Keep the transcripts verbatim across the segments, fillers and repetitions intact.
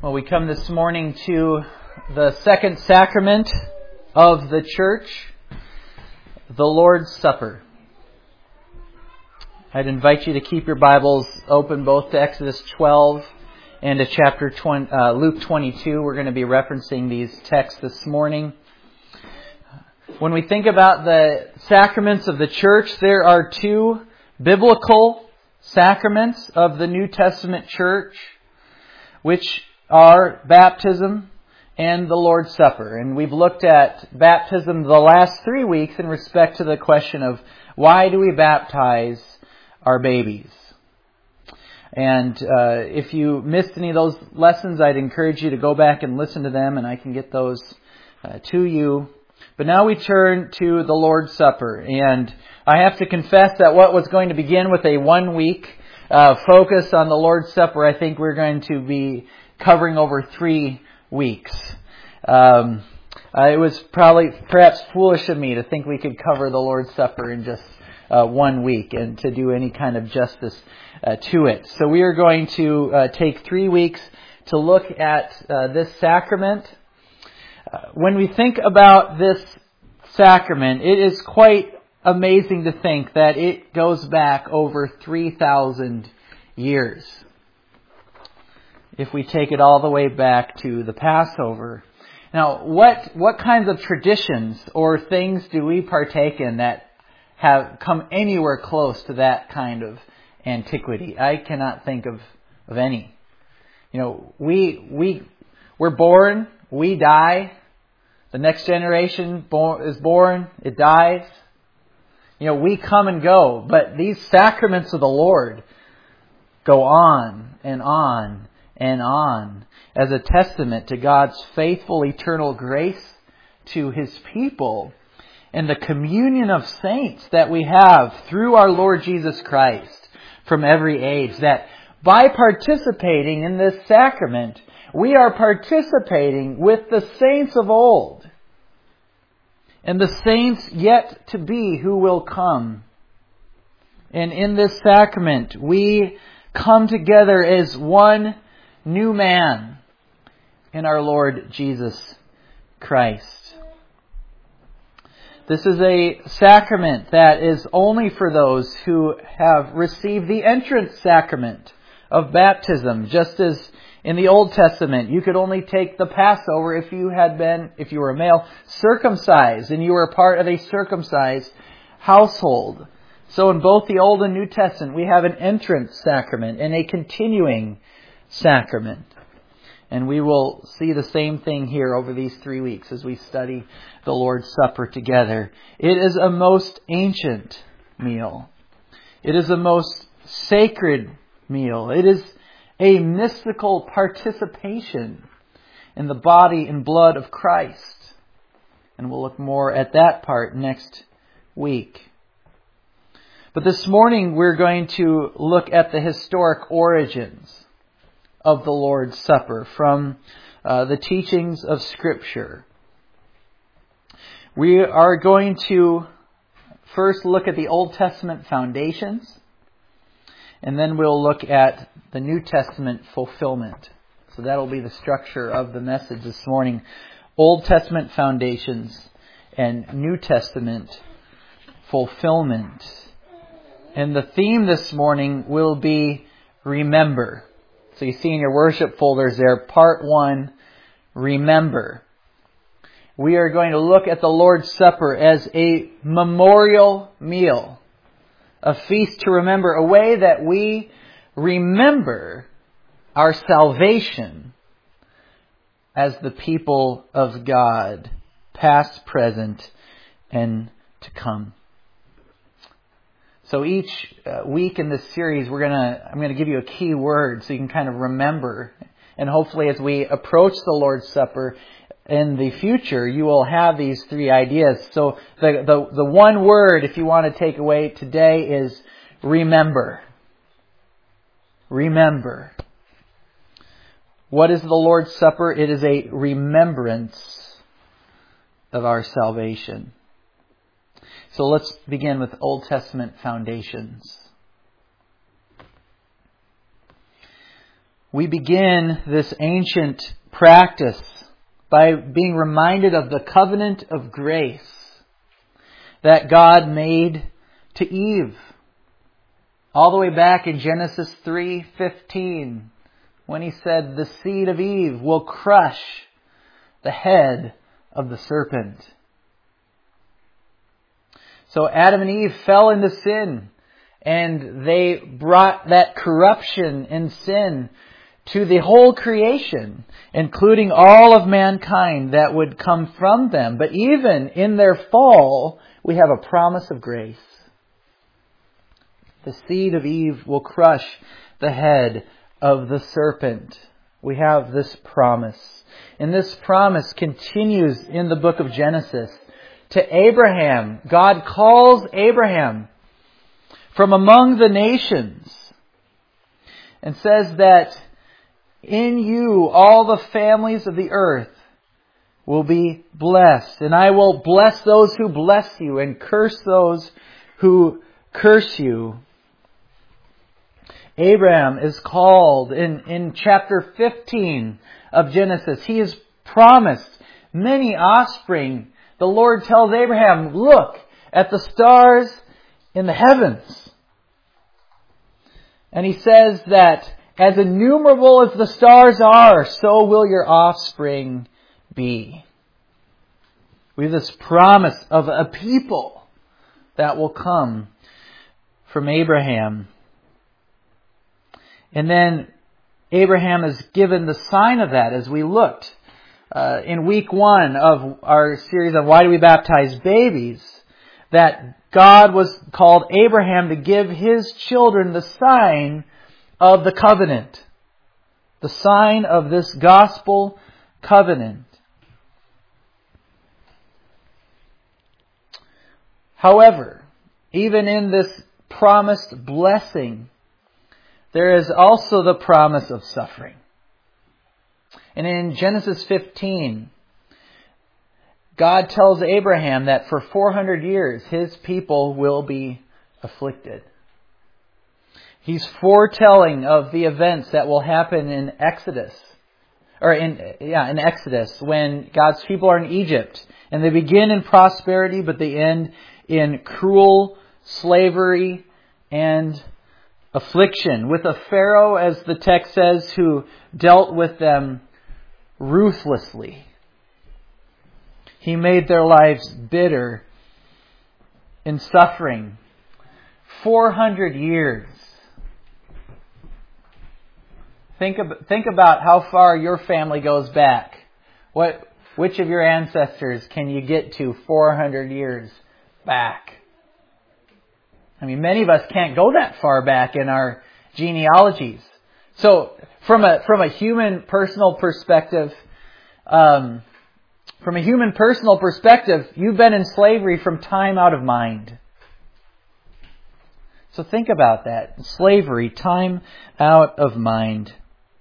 Well, we come this morning to the second sacrament of the church, the Lord's Supper. I'd invite you to keep your Bibles open both to Exodus twelve and to chapter twenty, uh, Luke twenty-two. We're going to be referencing these texts this morning. When we think about the sacraments of the church, there are two biblical sacraments of the New Testament church, which are baptism and the Lord's Supper. And we've looked at baptism the last three weeks in respect to the question of why do we baptize our babies? And uh, if you missed any of those lessons, I'd encourage you to go back and listen to them, and I can get those uh, to you. But now we turn to the Lord's Supper. And I have to confess that what was going to begin with a one-week uh, focus on the Lord's Supper, I think we're going to be covering over three weeks. Um, uh, it was probably perhaps foolish of me to think we could cover the Lord's Supper in just uh, one week and to do any kind of justice uh, to it. So we are going to uh, take three weeks to look at uh, this sacrament. Uh, when we think about this sacrament, it is quite amazing to think that it goes back over three thousand years. If we take it all the way back to the Passover. Now, what what kinds of traditions or things do we partake in that have come anywhere close to that kind of antiquity? I cannot think of, of any. You know, we we we're born, we die. The next generation born, is born, it dies. You know, we come and go, but these sacraments of the Lord go on and on and on as a testament to God's faithful eternal grace to His people and the communion of saints that we have through our Lord Jesus Christ from every age. That by participating in this sacrament, we are participating with the saints of old and the saints yet to be who will come. And in this sacrament, we come together as one new man in our Lord Jesus Christ. This is a sacrament that is only for those who have received the entrance sacrament of baptism. Just as in the Old Testament, you could only take the Passover if you had been, if you were a male, circumcised and you were a part of a circumcised household. So in both the Old and New Testament, we have an entrance sacrament and a continuing sacrament. And we will see the same thing here over these three weeks as we study the Lord's Supper together. It is a most ancient meal. It is a most sacred meal. It is a mystical participation in the body and blood of Christ. And we'll look more at that part next week. But this morning we're going to look at the historic origins of the Lord's Supper from uh, the teachings of Scripture. We are going to first look at the Old Testament foundations, and then we'll look at the New Testament fulfillment. So that'll be the structure of the message this morning. Old Testament foundations and New Testament fulfillment. And the theme this morning will be remember. So you see in your worship folders there, part one, remember. We are going to look at the Lord's Supper as a memorial meal, a feast to remember, a way that we remember our salvation as the people of God, past, present, and to come. So each uh, week in this series, we're gonna I'm gonna give you a key word so you can kind of remember, and hopefully as we approach the Lord's Supper in the future, you will have these three ideas. So the the, the one word, if you want to take away today, is remember. Remember. What is the Lord's Supper? It is a remembrance of our salvation. So let's begin with Old Testament foundations. we begin this ancient practice by being reminded of the covenant of grace that God made to Eve. All the way back in Genesis three fifteen, when He said, the seed of Eve will crush the head of the serpent. So Adam and Eve fell into sin, and they brought that corruption and sin to the whole creation, including all of mankind that would come from them. But even in their fall, we have a promise of grace. The seed of Eve will crush the head of the serpent. We have this promise. And this promise continues in the book of Genesis. To Abraham, God calls Abraham from among the nations and says that in you all the families of the earth will be blessed. And I will bless those who bless you and curse those who curse you. Abraham is called in, in chapter fifteen of Genesis. He is promised many offspring. The Lord tells Abraham, look at the stars in the heavens. And He says that as innumerable as the stars are, so will your offspring be. We have this promise of a people that will come from Abraham. And then Abraham is given the sign of that as we looked uh, in week one of our series of Why Do We Baptize Babies, that God was called Abraham to give his children the sign of the covenant. The sign of this gospel covenant. However, even in this promised blessing, there is also the promise of suffering. And in Genesis fifteen, God tells Abraham that for four hundred years his people will be afflicted. He's foretelling of the events that will happen in Exodus. Or in yeah, in Exodus, when God's people are in Egypt. And they begin in prosperity, but they end in cruel slavery and affliction, with a Pharaoh, as the text says, who dealt with them ruthlessly. He made their lives bitter in suffering. four hundred years. Think about, think about how far your family goes back. What, which of your ancestors can you get to four hundred years back? I mean, many of us can't go that far back in our genealogies. So, from a from a human personal perspective, um, from a human personal perspective, you've been in slavery from time out of mind. So think about that. Slavery, time out of mind.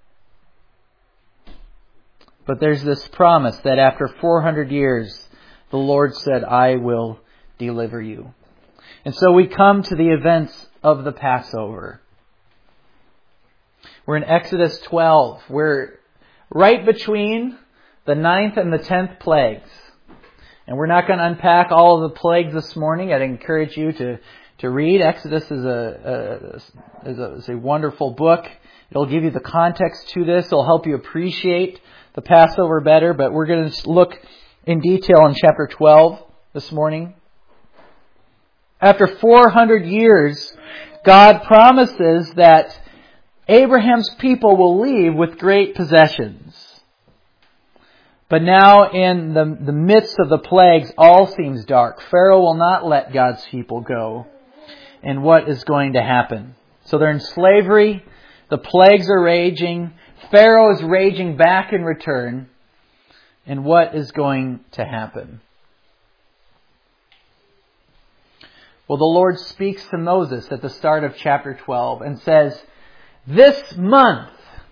But there's this promise that after four hundred years, the Lord said, I will deliver you. And so we come to the events of the Passover. We're in Exodus twelve. We're right between the ninth and the tenth plagues. And we're not going to unpack all of the plagues this morning. I'd encourage you to, to read. Exodus is a, a, is a, is a wonderful book. It'll give you the context to this. It'll help you appreciate the Passover better. But we're going to look in detail in chapter twelve this morning. After four hundred years, God promises that Abraham's people will leave with great possessions. But now in the, the midst of the plagues, all seems dark. Pharaoh will not let God's people go. And what is going to happen? So they're in slavery. The plagues are raging. Pharaoh is raging back in return. And what is going to happen? Well, the Lord speaks to Moses at the start of chapter twelve and says, this month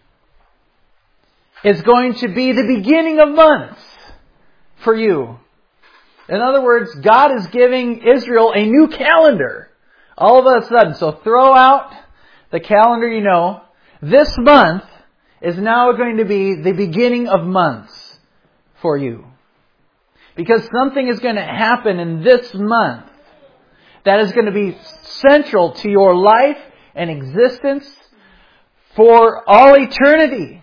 is going to be the beginning of months for you. In other words, God is giving Israel a new calendar all of a sudden. So throw out the calendar you know. This month is now going to be the beginning of months for you. Because something is going to happen in this month that is going to be central to your life and existence for all eternity.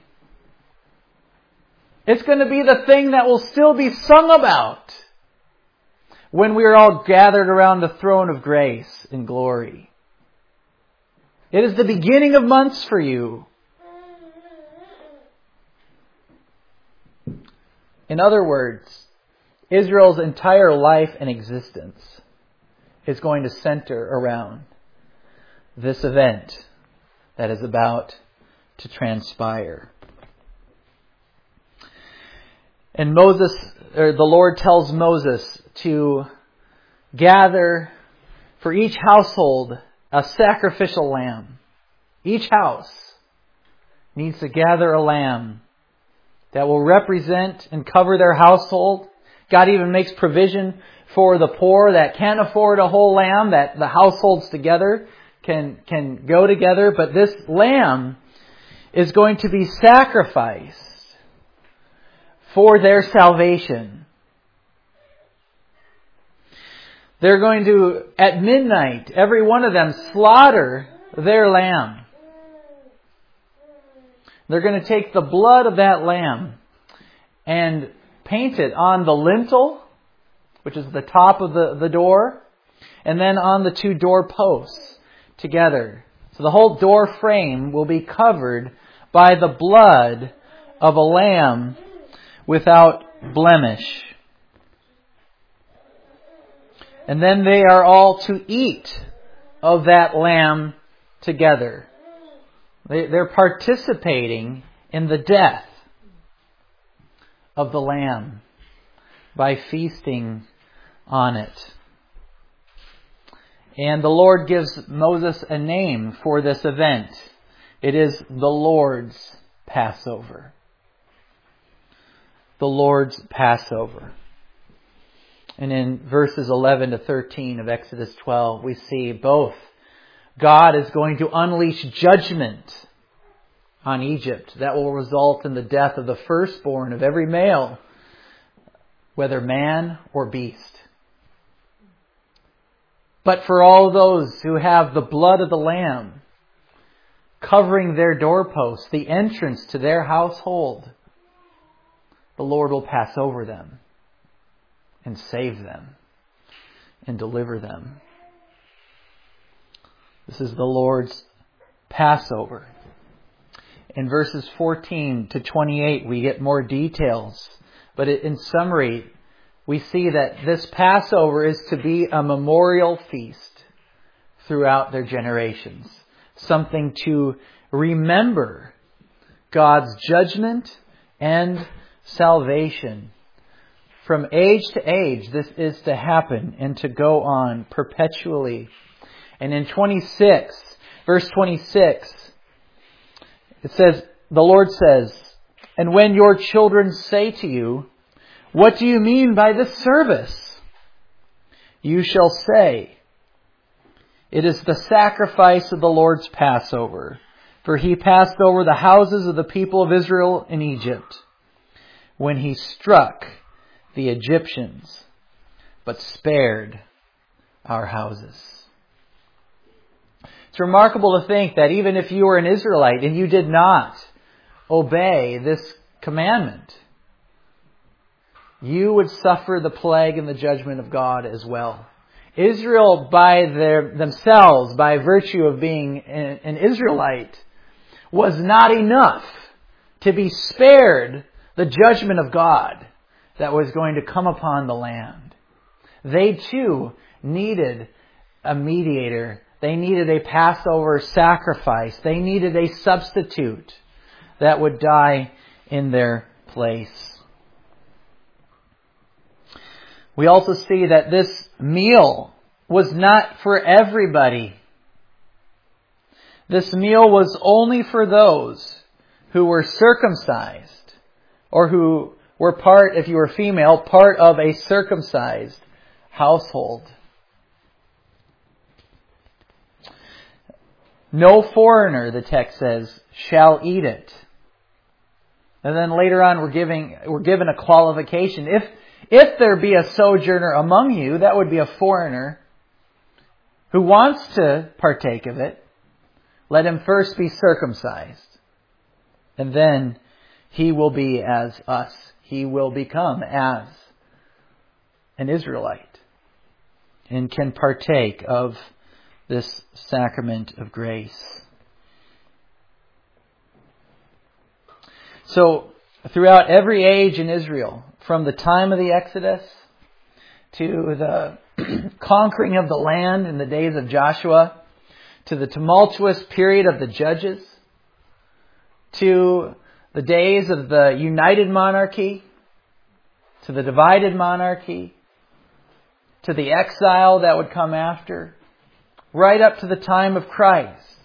It's going to be the thing that will still be sung about when we are all gathered around the throne of grace in glory. It is the beginning of months for you. In other words, Israel's entire life and existence is going to center around this event that is about to transpire. And Moses, or the Lord tells Moses to gather for each household a sacrificial lamb. Each house needs to gather a lamb that will represent and cover their household. God even makes provision for the poor that can't afford a whole lamb, that the households together can, can go together. But this lamb is going to be sacrificed for their salvation. They're going to, at midnight, every one of them, slaughter their lamb. They're going to take the blood of that lamb and paint it on the lintel, which is the top of the, the door, and then on the two door posts together. So the whole door frame will be covered by the blood of a lamb without blemish. And then they are all to eat of that lamb together. They, they're participating in the death of the lamb by feasting on it. And the Lord gives Moses a name for this event. It is the Lord's Passover. The Lord's Passover. And in verses eleven to thirteen of Exodus twelve, we see both God is going to unleash judgment on Egypt that will result in the death of the firstborn of every male, whether man or beast. But for all those who have the blood of the Lamb covering their doorposts, the entrance to their household, the Lord will pass over them and save them and deliver them. This is the Lord's Passover. In verses fourteen to twenty-eight, we get more details. But in summary, we see that this Passover is to be a memorial feast throughout their generations. Something to remember God's judgment and salvation. From age to age, this is to happen and to go on perpetually. And in twenty-six, verse twenty-six, it says, the Lord says, "And when your children say to you, 'What do you mean by this service?' you shall say, 'It is the sacrifice of the Lord's Passover. For he passed over the houses of the people of Israel in Egypt, when he struck the Egyptians, but spared our houses.'" It's remarkable to think that even if you were an Israelite and you did not obey this commandment, you would suffer the plague and the judgment of God as well. Israel, by their themselves, by virtue of being an, an Israelite, was not enough to be spared the judgment of God that was going to come upon the land. They too needed a mediator. They needed a Passover sacrifice. They needed a substitute that would die in their place. We also see that this meal was not for everybody. This meal was only for those who were circumcised, or who were part, if you were female, part of a circumcised household. No foreigner, the text says, shall eat it. And then later on we're giving we're given a qualification. If if there be a sojourner among you, that would be a foreigner who wants to partake of it, let him first be circumcised. And then he will be as us. He will become as an Israelite and can partake of this sacrament of grace. So, throughout every age in Israel, from the time of the Exodus to the conquering of the land in the days of Joshua, to the tumultuous period of the Judges, to the days of the united monarchy, to the divided monarchy, to the exile that would come after, right up to the time of Christ,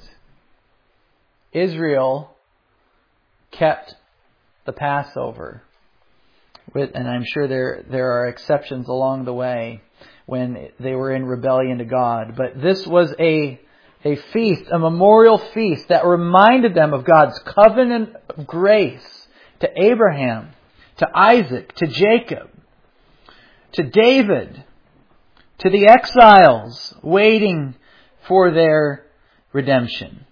Israel kept the Passover. With, and I'm sure there there are exceptions along the way when they were in rebellion to God. But this was a, a feast, a memorial feast that reminded them of God's covenant of grace to Abraham, to Isaac, to Jacob, to David, to the exiles waiting for their redemption.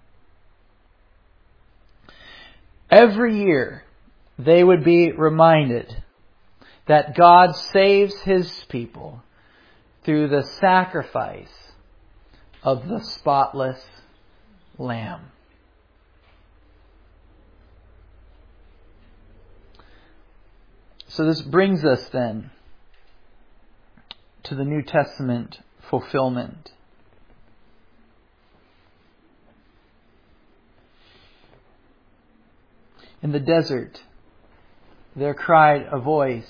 Every year, they would be reminded that God saves His people through the sacrifice of the spotless Lamb. So this brings us then to the New Testament fulfillment. In the desert, there cried a voice,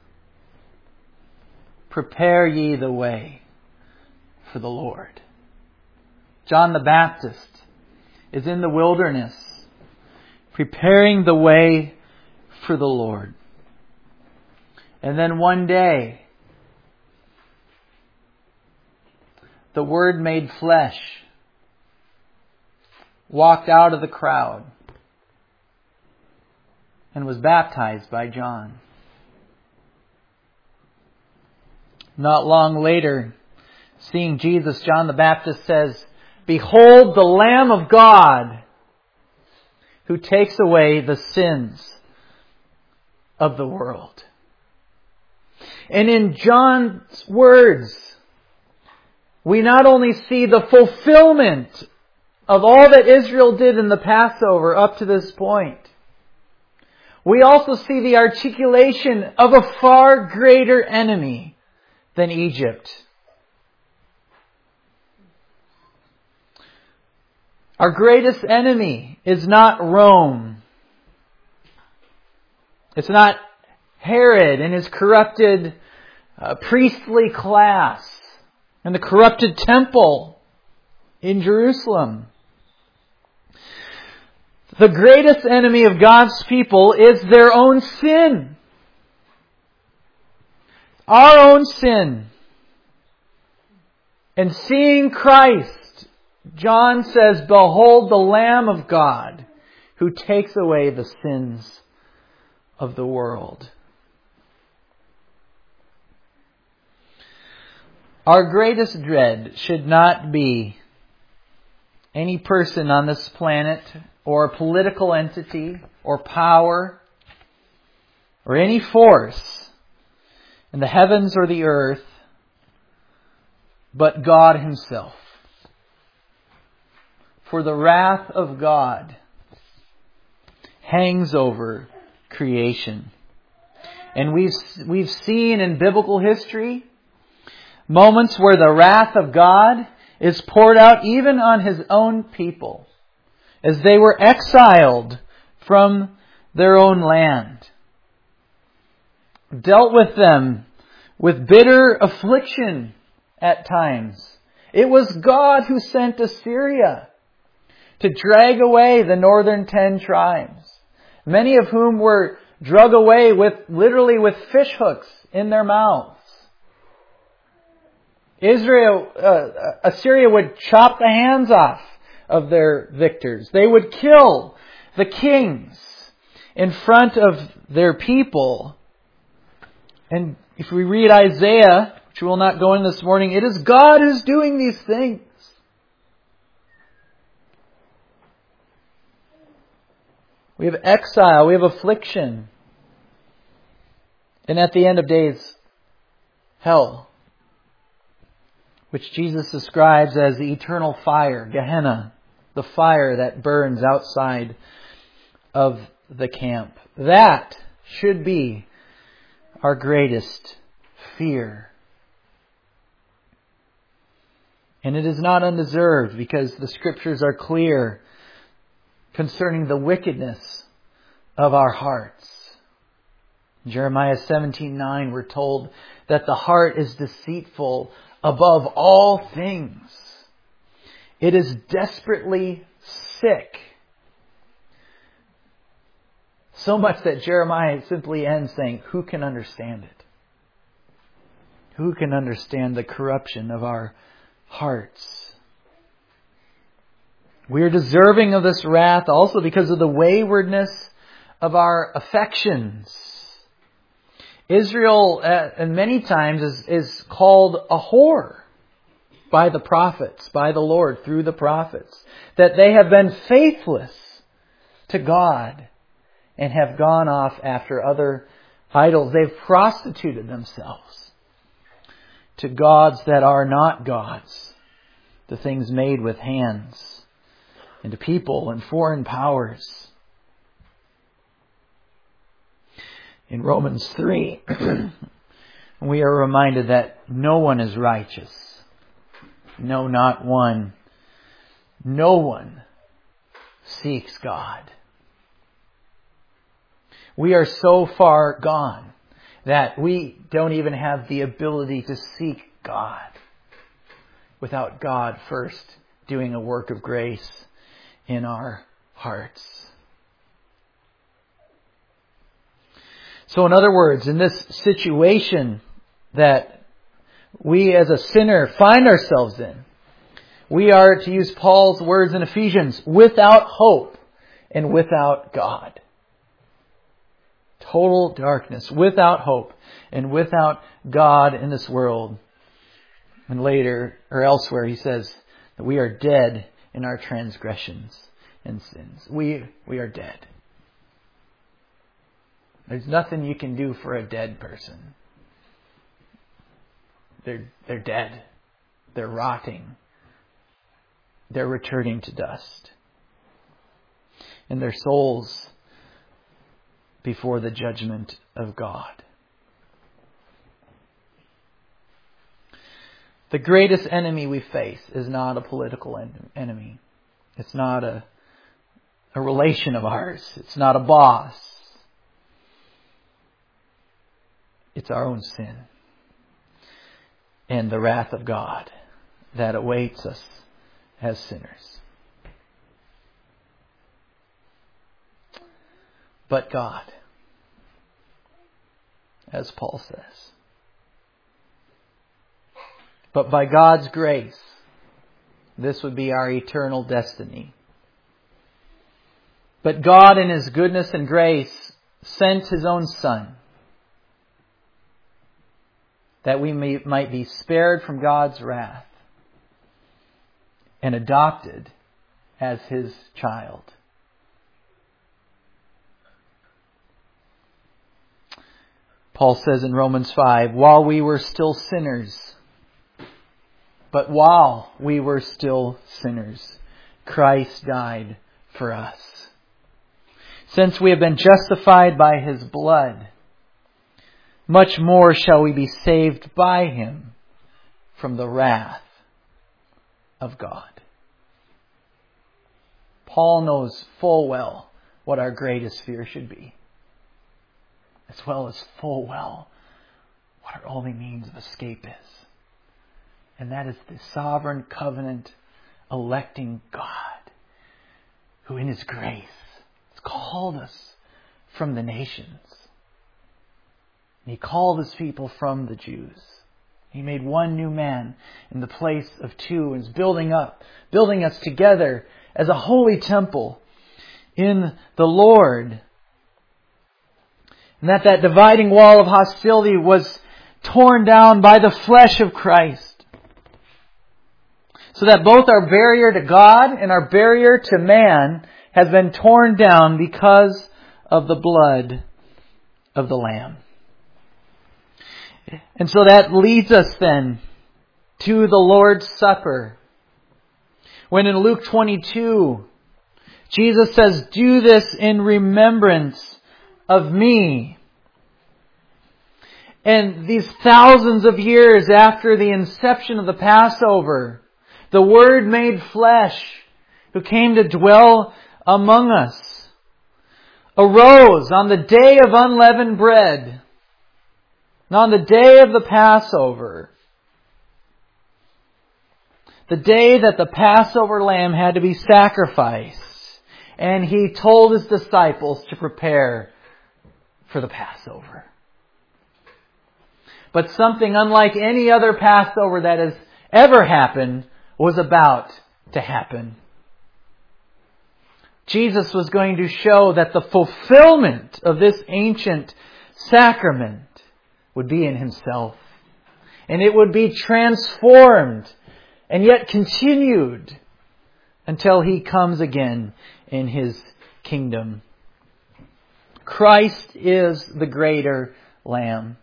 "Prepare ye the way for the Lord." John the Baptist is in the wilderness, preparing the way for the Lord. And then one day, the Word made flesh walked out of the crowd and was baptized by John. Not long later, seeing Jesus, John the Baptist says, "Behold the Lamb of God who takes away the sins of the world." And in John's words, we not only see the fulfillment of all that Israel did in the Passover up to this point, we also see the articulation of a far greater enemy than Egypt. Our greatest enemy is not Rome. It's not Herod and his corrupted uh, priestly class and the corrupted temple in Jerusalem. The greatest enemy of God's people is their own sin. Our own sin. And seeing Christ, John says, "Behold the Lamb of God who takes away the sins of the world." Our greatest dread should not be any person on this planet or a political entity or power or any force in the heavens or the earth, but God Himself. For the wrath of God hangs over creation. And we've we've seen in biblical history moments where the wrath of God is poured out even on His own people as they were exiled from their own land. Dealt with them with bitter affliction at times. It was God who sent Assyria to drag away the northern ten tribes, many of whom were drug away with literally with fish hooks in their mouths. Israel, uh, Assyria would chop the hands off of their victors. They would kill the kings in front of their people. And if we read Isaiah, which we will not go in this morning, it is God who's doing these things. We have exile, we have affliction. And at the end of days, hell, which Jesus describes as the eternal fire, Gehenna, the fire that burns outside of the camp. That should be our greatest fear. And it is not undeserved, because the Scriptures are clear concerning the wickedness of our hearts. In Jeremiah seventeen nine, we're told that the heart is deceitful above all things. It is desperately sick. So much that Jeremiah simply ends saying, who can understand it? Who can understand the corruption of our hearts? We are deserving of this wrath also because of the waywardness of our affections. Israel, uh, and many times, is, is called a whore by the prophets, by the Lord, through the prophets. That they have been faithless to God and have gone off after other idols. They've prostituted themselves to gods that are not gods, to things made with hands, and to people and foreign powers. In Romans three, we are reminded that no one is righteous. No, not one. No one seeks God. We are so far gone that we don't even have the ability to seek God without God first doing a work of grace in our hearts. So in other words, in this situation that we as a sinner find ourselves in, we are, to use Paul's words in Ephesians, without hope and without God. Total darkness, without hope and without God in this world. And later, or elsewhere, he says that we are dead in our transgressions and sins. We, we are dead. There's nothing you can do for a dead person. They're, they're dead. They're rotting. They're returning to dust. And their souls before the judgment of God. The greatest enemy we face is not a political en- enemy. It's not a, a relation of ours. It's not a boss. It's our own sin and the wrath of God that awaits us as sinners. But God, as Paul says. But by God's grace, this would be our eternal destiny. But God in His goodness and grace sent His own Son, that we may, might be spared from God's wrath and adopted as His child. Paul says in Romans five, while we were still sinners, but while we were still sinners, Christ died for us. Since we have been justified by His blood, much more shall we be saved by Him from the wrath of God. Paul knows full well what our greatest fear should be, as well as full well what our only means of escape is. And that is the sovereign covenant electing God, who in His grace has called us from the nations. He called His people from the Jews. He made one new man in the place of two and is building up, building us together as a holy temple in the Lord. And that that dividing wall of hostility was torn down by the flesh of Christ. So that both our barrier to God and our barrier to man has been torn down because of the blood of the Lamb. And so that leads us then to the Lord's Supper. When in Luke twenty-two, Jesus says, "Do this in remembrance of me." And these thousands of years after the inception of the Passover, the Word made flesh, who came to dwell among us, arose on the day of unleavened bread, and on the day of the Passover, the day that the Passover lamb had to be sacrificed, and He told His disciples to prepare for the Passover. But something unlike any other Passover that has ever happened was about to happen. Jesus was going to show that the fulfillment of this ancient sacrament would be in Himself. And it would be transformed and yet continued until He comes again in His kingdom. Christ is the greater Lamb.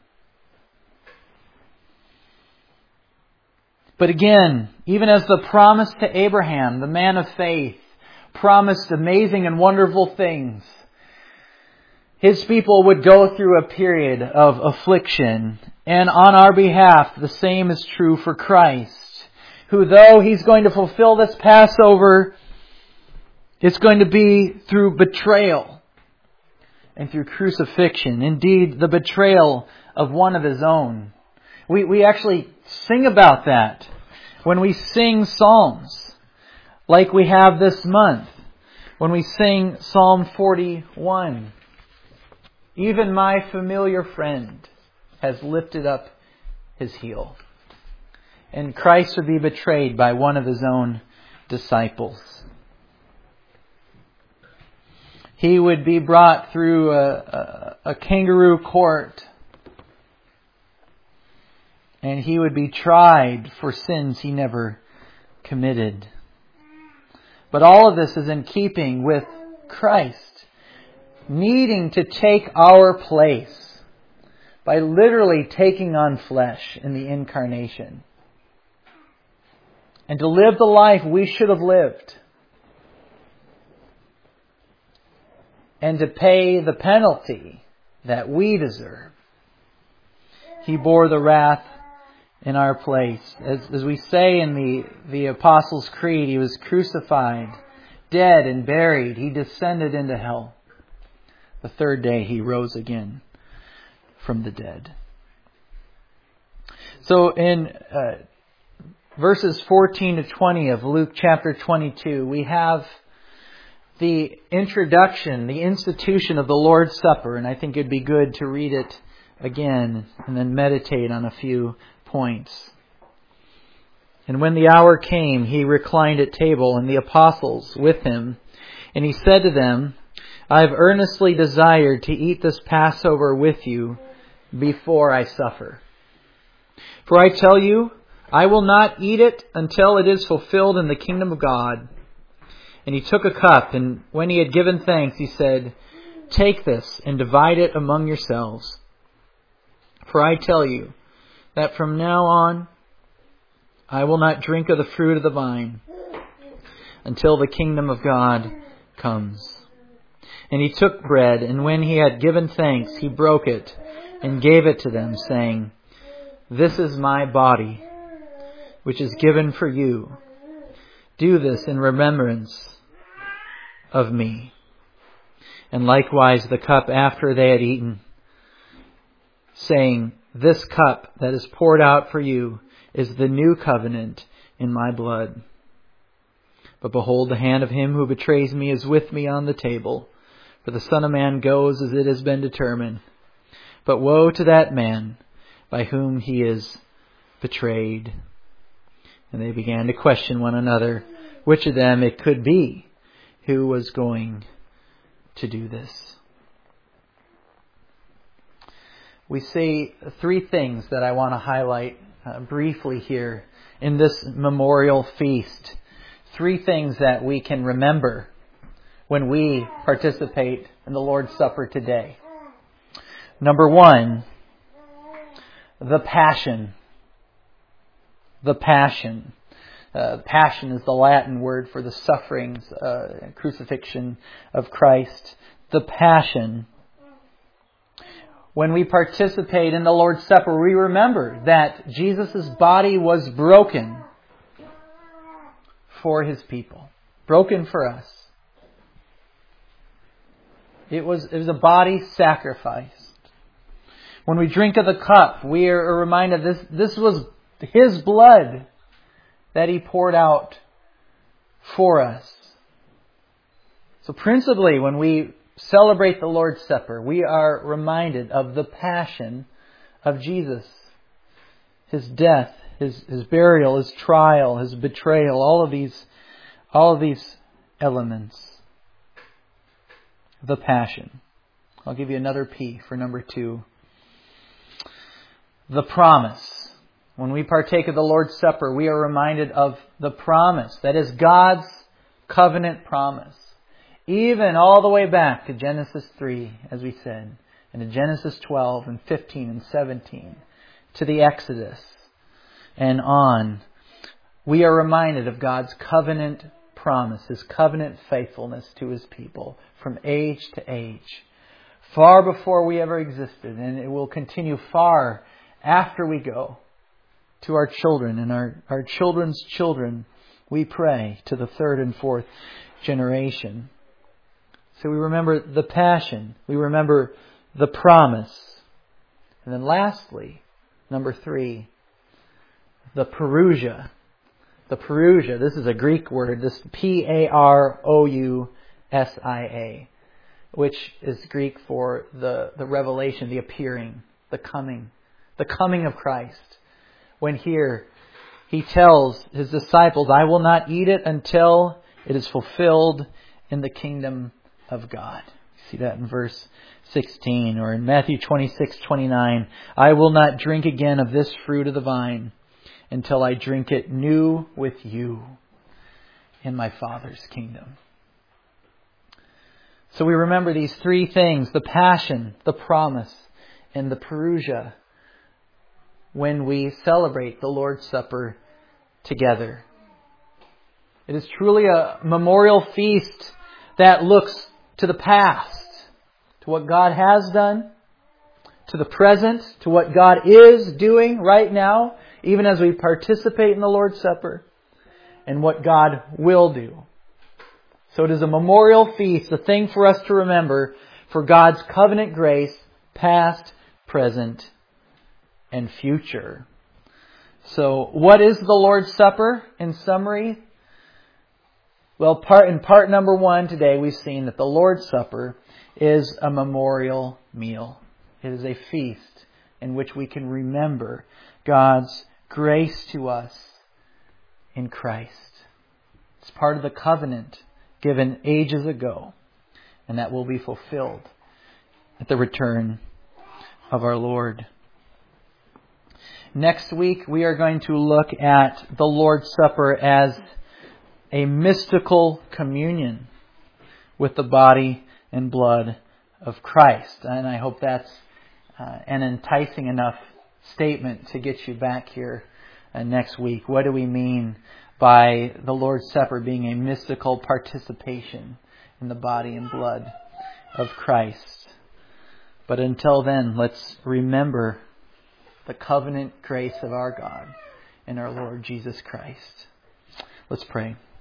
But again, even as the promise to Abraham, the man of faith, promised amazing and wonderful things, His people would go through a period of affliction. And on our behalf, the same is true for Christ, who, though He's going to fulfill this Passover, it's going to be through betrayal and through crucifixion. Indeed, the betrayal of one of His own. We, we actually sing about that when we sing psalms, like we have this month, when we sing Psalm forty-one. Even my familiar friend has lifted up his heel. And Christ would be betrayed by one of His own disciples. He would be brought through a, a, a kangaroo court. And He would be tried for sins He never committed. But all of this is in keeping with Christ needing to take our place by literally taking on flesh in the incarnation. And to live the life we should have lived. And to pay the penalty that we deserve. He bore the wrath in our place. As, as we say in the, the Apostles' Creed, He was crucified, dead and buried. He descended into hell. The third day He rose again from the dead. So in uh, verses fourteen to twenty of Luke chapter twenty-two, we have the introduction, the institution of the Lord's Supper. And I think it'd be good to read it again and then meditate on a few points. "And when the hour came, He reclined at table, and the apostles with Him. And He said to them, I have earnestly desired to eat this Passover with you before I suffer. For I tell you, I will not eat it until it is fulfilled in the kingdom of God." And He took a cup, and when He had given thanks, He said, "Take this and divide it among yourselves. For I tell you that from now on I will not drink of the fruit of the vine until the kingdom of God comes." And He took bread, and when He had given thanks, He broke it and gave it to them, saying, "This is my body, which is given for you. Do this in remembrance of me." And likewise the cup after they had eaten, saying, "This cup that is poured out for you is the new covenant in my blood. But behold, the hand of him who betrays me is with me on the table. For the Son of Man goes as it has been determined. But woe to that man by whom He is betrayed." And they began to question one another which of them it could be who was going to do this. we see three things that I want to highlight uh, briefly here in this memorial feast. Three things that we can remember when we participate in the Lord's Supper today. Number one, the Passion. The Passion. Uh, passion is the Latin word for the sufferings, uh, crucifixion of Christ. The Passion. When we participate in the Lord's Supper, we remember that Jesus' body was broken for His people. Broken for us. It was, it was a body sacrificed. When we drink of the cup, we are reminded this, this was His blood that He poured out for us. So principally, when we celebrate the Lord's Supper, we are reminded of the passion of Jesus. His death, His, His burial, His trial, His betrayal, all of these, all of these elements. The Passion. I'll give you another P for number two. The promise. When we partake of the Lord's Supper, we are reminded of the promise. That is God's covenant promise. Even all the way back to Genesis three, as we said, and to Genesis twelve and fifteen and seventeen, to the Exodus and on. We are reminded of God's covenant promise, His covenant faithfulness to His people from age to age. Far before we ever existed, and it will continue far after we go to our children and our, our children's children, we pray, to the third and fourth generation. So we remember the passion. We remember the promise. And then lastly, number three, the parousia. The parousia. This is a Greek word. This P A R O U S I A, which is Greek for the, the revelation, the appearing, the coming. The coming of Christ. When here He tells His disciples, I will not eat it until it is fulfilled in the kingdom of God. See that in verse sixteen, or in Matthew twenty-six twenty-nine. I will not drink again of this fruit of the vine until I drink it new with you in my Father's kingdom. So we remember these three things, the passion, the promise, and the parousia, when we celebrate the Lord's Supper together. It is truly a memorial feast that looks to the past, to what God has done, to the present, to what God is doing right now, even as we participate in the Lord's Supper, and what God will do. So it is a memorial feast, a thing for us to remember for God's covenant grace, past, present, and future. So what is the Lord's Supper in summary? Well, part in part number one today we've seen that the Lord's Supper is a memorial meal. It is a feast in which we can remember God's grace to us in Christ. It's part of the covenant given ages ago, and that will be fulfilled at the return of our Lord. Next week, we are going to look at the Lord's Supper as a mystical communion with the body and blood of Christ. And I hope that's uh, an enticing enough statement to get you back here uh, next week. What do we mean by the Lord's Supper being a mystical participation in the body and blood of Christ? But until then, let's remember the covenant grace of our God and our Lord Jesus Christ. Let's pray.